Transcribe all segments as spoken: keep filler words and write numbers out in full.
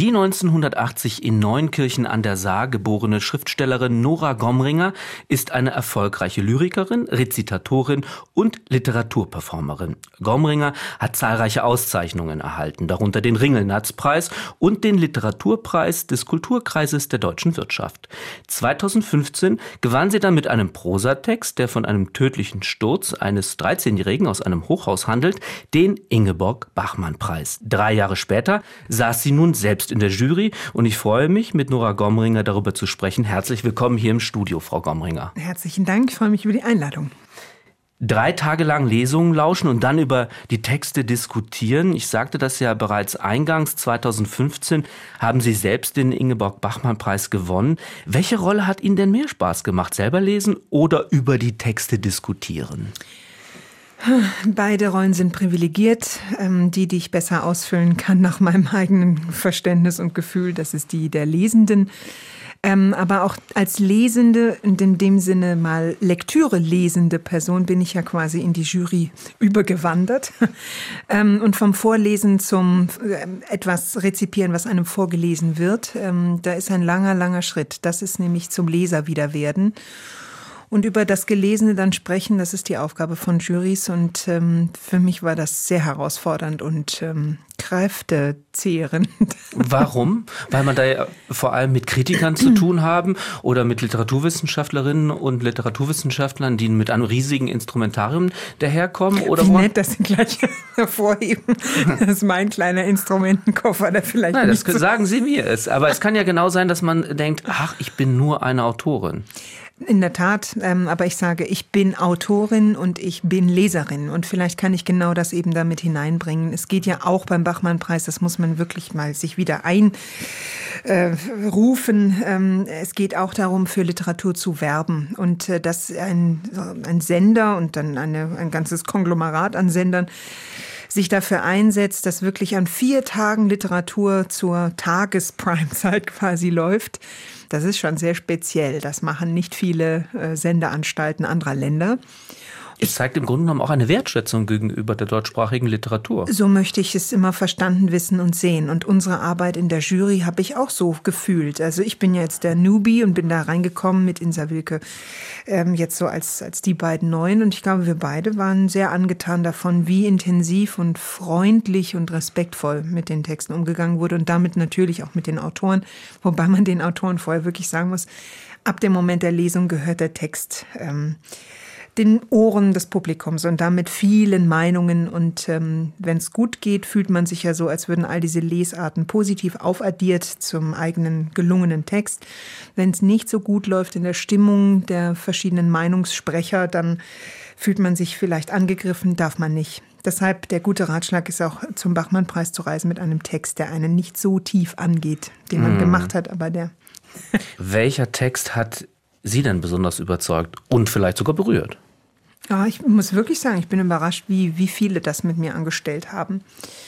Die neunzehnhundertachtzig in Neunkirchen an der Saar geborene Schriftstellerin Nora Gomringer ist eine erfolgreiche Lyrikerin, Rezitatorin und Literaturperformerin. Gomringer hat zahlreiche Auszeichnungen erhalten, darunter den Ringelnatz-Preis und den Literaturpreis des Kulturkreises der deutschen Wirtschaft. zweitausendfünfzehn gewann sie dann mit einem Prosatext, der von einem tödlichen Sturz eines dreizehnjährigen aus einem Hochhaus handelt, den Ingeborg-Bachmann-Preis. Drei Jahre später saß sie nun selbst in der Jury und ich freue mich, mit Nora Gomringer darüber zu sprechen. Herzlich willkommen hier im Studio, Frau Gomringer. Herzlichen Dank, ich freue mich über die Einladung. Drei Tage lang Lesungen lauschen und dann über die Texte diskutieren. Ich sagte das ja bereits eingangs, zweitausendfünfzehn haben Sie selbst den Ingeborg-Bachmann-Preis gewonnen. Welche Rolle hat Ihnen denn mehr Spaß gemacht, selber lesen oder über die Texte diskutieren? Beide Rollen sind privilegiert. Die, die ich besser ausfüllen kann nach meinem eigenen Verständnis und Gefühl, das ist die der Lesenden. Aber auch als Lesende und in dem Sinne mal Lektüre lesende Person bin ich ja quasi in die Jury übergewandert. Und vom Vorlesen zum etwas rezipieren, was einem vorgelesen wird, da ist ein langer, langer Schritt. Das ist nämlich zum Leser wieder werden. Und über das Gelesene dann sprechen, das ist die Aufgabe von Jurys. Und ähm, für mich war das sehr herausfordernd und ähm, kräftezehrend. Warum? Weil man da ja vor allem mit Kritikern zu tun haben oder mit Literaturwissenschaftlerinnen und Literaturwissenschaftlern, die mit einem riesigen Instrumentarium daherkommen? Oder wie nett, dass Sie gleich hervorheben. Das ist mein kleiner Instrumentenkoffer, der vielleicht Nein, nicht das so sagen Sie mir es. Aber es kann ja genau sein, dass man denkt, ach, ich bin nur eine Autorin. In der Tat, ähm, aber ich sage, ich bin Autorin und ich bin Leserin und vielleicht kann ich genau das eben damit hineinbringen. Es geht ja auch beim Bachmann-Preis, das muss man wirklich mal sich wieder einrufen. Äh, ähm, es geht auch darum, für Literatur zu werben und äh, dass ein, ein Sender und dann eine, ein ganzes Konglomerat an Sendern sich dafür einsetzt, dass wirklich an vier Tagen Literatur zur Tages-Prime-Zeit quasi läuft. Das ist schon sehr speziell. Das machen nicht viele äh, Sendeanstalten anderer Länder. Es zeigt im Grunde genommen auch eine Wertschätzung gegenüber der deutschsprachigen Literatur. So möchte ich es immer verstanden wissen und sehen. Und unsere Arbeit in der Jury habe ich auch so gefühlt. Also ich bin ja jetzt der Newbie und bin da reingekommen mit Insa Wilke, ähm, jetzt so als, als die beiden Neuen. Und ich glaube, wir beide waren sehr angetan davon, wie intensiv und freundlich und respektvoll mit den Texten umgegangen wurde und damit natürlich auch mit den Autoren. Wobei man den Autoren vorher wirklich sagen muss, ab dem Moment der Lesung gehört der Text ähm, den Ohren des Publikums und damit vielen Meinungen. Und ähm, wenn es gut geht, fühlt man sich ja so, als würden all diese Lesarten positiv aufaddiert zum eigenen gelungenen Text. Wenn es nicht so gut läuft in der Stimmung der verschiedenen Meinungssprecher, dann fühlt man sich vielleicht angegriffen, darf man nicht. Deshalb der gute Ratschlag ist auch, zum Bachmann-Preis zu reisen mit einem Text, der einen nicht so tief angeht, den man mm. gemacht hat, aber der... Welcher Text hat Sie denn besonders überzeugt und vielleicht sogar berührt? Ja, ich muss wirklich sagen, ich bin überrascht, wie, wie viele das mit mir angestellt haben.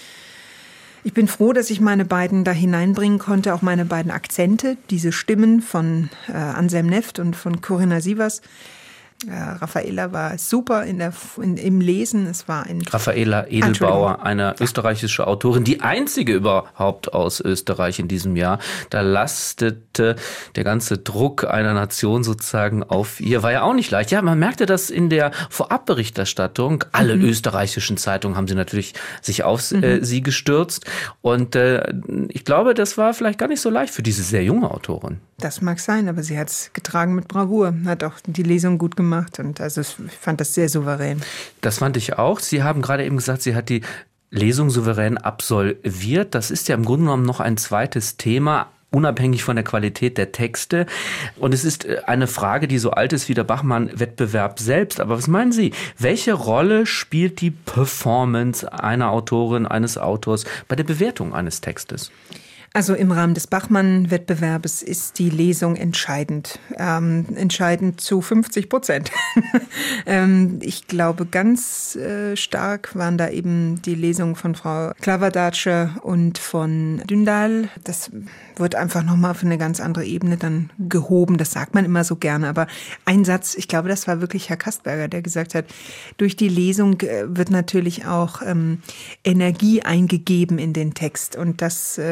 Ich bin froh, dass ich meine beiden da hineinbringen konnte, auch meine beiden Akzente, diese Stimmen von äh, Anselm Neft und von Corinna Sievers. Äh, Raffaela war super in der, in, im Lesen. Es war ein Raffaela Edelbauer, eine österreichische Autorin, die einzige überhaupt aus Österreich in diesem Jahr. Da lastete der ganze Druck einer Nation sozusagen auf ihr. War ja auch nicht leicht. Ja, man merkte das in der Vorabberichterstattung. Alle mhm. österreichischen Zeitungen haben sie natürlich sich auf mhm. äh, sie gestürzt. Und äh, ich glaube, das war vielleicht gar nicht so leicht für diese sehr junge Autorin. Das mag sein, aber sie hat es getragen mit Bravour. Hat auch die Lesung gut gemacht. Und also ich fand das sehr souverän. Das fand ich auch. Sie haben gerade eben gesagt, sie hat die Lesung souverän absolviert. Das ist ja im Grunde genommen noch ein zweites Thema, unabhängig von der Qualität der Texte. Und es ist eine Frage, die so alt ist wie der Bachmann-Wettbewerb selbst. Aber was meinen Sie? Welche Rolle spielt die Performance einer Autorin, eines Autors bei der Bewertung eines Textes? Also im Rahmen des Bachmann-Wettbewerbes ist die Lesung entscheidend. Ähm, entscheidend zu fünfzig Prozent. ähm, ich glaube, ganz äh, stark waren da eben die Lesungen von Frau Klaverdatsche und von Dündal. Das wird einfach nochmal auf eine ganz andere Ebene dann gehoben. Das sagt man immer so gerne. Aber ein Satz, ich glaube, das war wirklich Herr Kastberger, der gesagt hat, durch die Lesung wird natürlich auch ähm, Energie eingegeben in den Text. Und das äh, ist in dem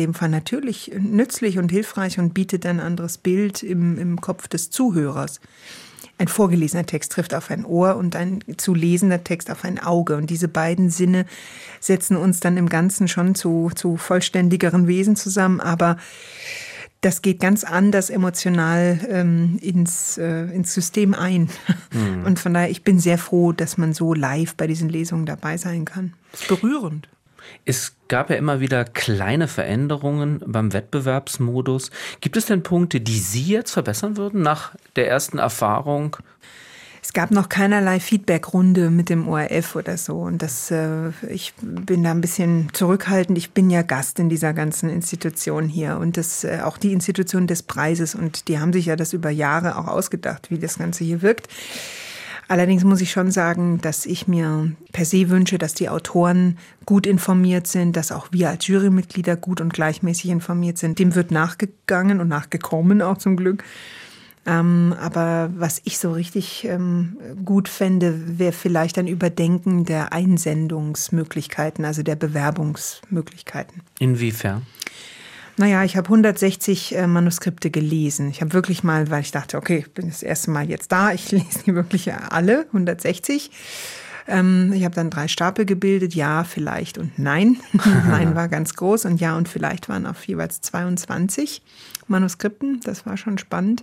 dem Fall natürlich nützlich und hilfreich und bietet ein anderes Bild im, im Kopf des Zuhörers. Ein vorgelesener Text trifft auf ein Ohr und ein zu lesender Text auf ein Auge. Und diese beiden Sinne setzen uns dann im Ganzen schon zu, zu vollständigeren Wesen zusammen. Aber das geht ganz anders emotional ähm, ins, äh, ins System ein. Mhm. Und von daher, ich bin sehr froh, dass man so live bei diesen Lesungen dabei sein kann. Das ist berührend. Es gab ja immer wieder kleine Veränderungen beim Wettbewerbsmodus. Gibt es denn Punkte, die Sie jetzt verbessern würden nach der ersten Erfahrung? Es gab noch keinerlei Feedbackrunde mit dem O R F oder so. Und das, äh, ich bin da ein bisschen zurückhaltend. Ich bin ja Gast in dieser ganzen Institution hier und das äh, auch die Institution des Preises. Und die haben sich ja das über Jahre auch ausgedacht, wie das Ganze hier wirkt. Allerdings muss ich schon sagen, dass ich mir per se wünsche, dass die Autoren gut informiert sind, dass auch wir als Jurymitglieder gut und gleichmäßig informiert sind. Dem wird nachgegangen und nachgekommen auch zum Glück. Ähm, aber was ich so richtig ähm, gut fände, wäre vielleicht ein Überdenken der Einsendungsmöglichkeiten, also der Bewerbungsmöglichkeiten. Inwiefern? Naja, ich habe hundertsechzig äh, Manuskripte gelesen. Ich habe wirklich mal, weil ich dachte, okay, ich bin das erste Mal jetzt da, ich lese die wirklich alle, hundertsechzig. Ähm, ich habe dann drei Stapel gebildet, ja, vielleicht und nein. Nein war ganz groß und ja und vielleicht waren auf jeweils zweiundzwanzig Manuskripten. Das war schon spannend.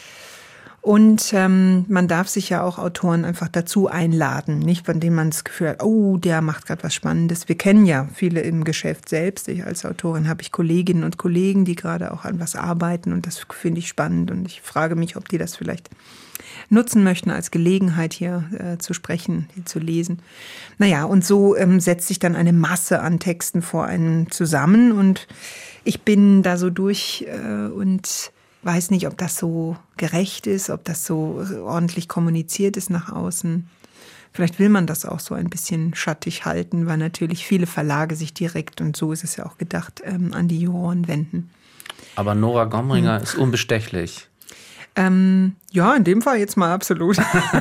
Und ähm, man darf sich ja auch Autoren einfach dazu einladen, nicht, von denen man das Gefühl hat, oh, der macht gerade was Spannendes. Wir kennen ja viele im Geschäft selbst. Ich als Autorin habe ich Kolleginnen und Kollegen, die gerade auch an was arbeiten und das finde ich spannend. Und ich frage mich, ob die das vielleicht nutzen möchten als Gelegenheit, hier äh, zu sprechen, hier zu lesen. Naja, und so ähm, setzt sich dann eine Masse an Texten vor einen zusammen und ich bin da so durch äh, und weiß nicht, ob das so gerecht ist, ob das so ordentlich kommuniziert ist nach außen. Vielleicht will man das auch so ein bisschen schattig halten, weil natürlich viele Verlage sich direkt, und so ist es ja auch gedacht, ähm, an die Juroren wenden. Aber Nora Gomringer hm. ist unbestechlich. Ähm, ja, in dem Fall jetzt mal absolut.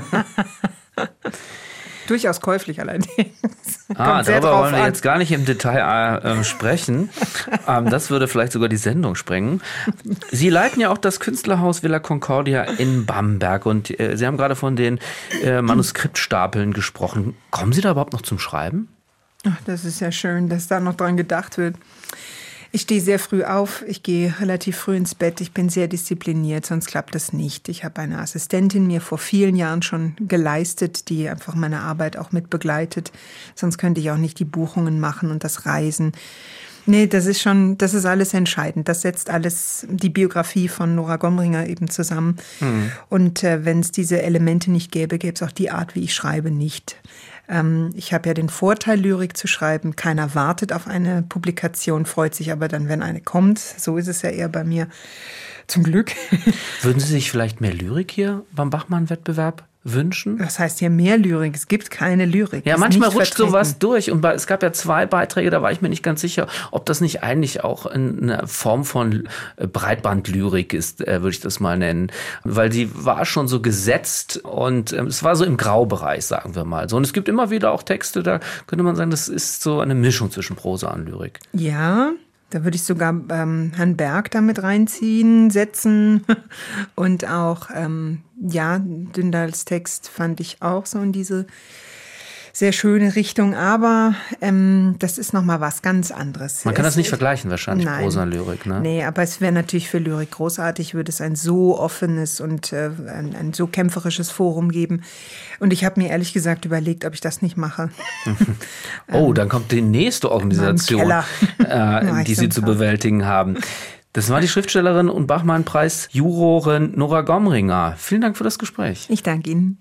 Durchaus käuflich allerdings. Ah, darüber wollen wir an. jetzt gar nicht im Detail äh, sprechen. ähm, das würde vielleicht sogar die Sendung sprengen. Sie leiten ja auch das Künstlerhaus Villa Concordia in Bamberg und äh, Sie haben gerade von den äh, Manuskriptstapeln gesprochen. Kommen Sie da überhaupt noch zum Schreiben? Ach, das ist ja schön, dass da noch dran gedacht wird. Ich stehe sehr früh auf, ich gehe relativ früh ins Bett, ich bin sehr diszipliniert, sonst klappt das nicht. Ich habe eine Assistentin mir vor vielen Jahren schon geleistet, die einfach meine Arbeit auch mit begleitet. Sonst könnte ich auch nicht die Buchungen machen und das Reisen. Nee, das ist schon, das ist alles entscheidend. Das setzt alles die Biografie von Nora Gomringer eben zusammen. Mhm. Und äh, wenn es diese Elemente nicht gäbe, gäbe es auch die Art, wie ich schreibe, nicht. Ähm, ich habe ja den Vorteil, Lyrik zu schreiben. Keiner wartet auf eine Publikation, freut sich aber dann, wenn eine kommt. So ist es ja eher bei mir. Zum Glück. Würden Sie sich vielleicht mehr Lyrik hier beim Bachmann-Wettbewerb wünschen? Das heißt hier mehr Lyrik. Es gibt keine Lyrik. Ja, manchmal rutscht sowas durch. Und es gab ja zwei Beiträge, da war ich mir nicht ganz sicher, ob das nicht eigentlich auch eine Form von Breitbandlyrik ist, würde ich das mal nennen. Weil die war schon so gesetzt und es war so im Graubereich, sagen wir mal. So. Und es gibt immer wieder auch Texte, da könnte man sagen, das ist so eine Mischung zwischen Prosa und Lyrik. Ja, da würde ich sogar ähm, Herrn Berg damit reinziehen, setzen. Und auch, ähm, ja, Dündals Text fand ich auch so in diese sehr schöne Richtung. Aber ähm, das ist nochmal was ganz anderes. Man kann es, das nicht vergleichen wahrscheinlich, nein, Prosa und Lyrik, ne? Nee, aber es wäre natürlich für Lyrik großartig, würde es ein so offenes und äh, ein, ein so kämpferisches Forum geben. Und ich habe mir ehrlich gesagt überlegt, ob ich das nicht mache. Oh, dann kommt die nächste Organisation, äh, die Sie zu bewältigen haben. Das war die Schriftstellerin und Bachmann-Preis-Jurorin Nora Gomringer. Vielen Dank für das Gespräch. Ich danke Ihnen.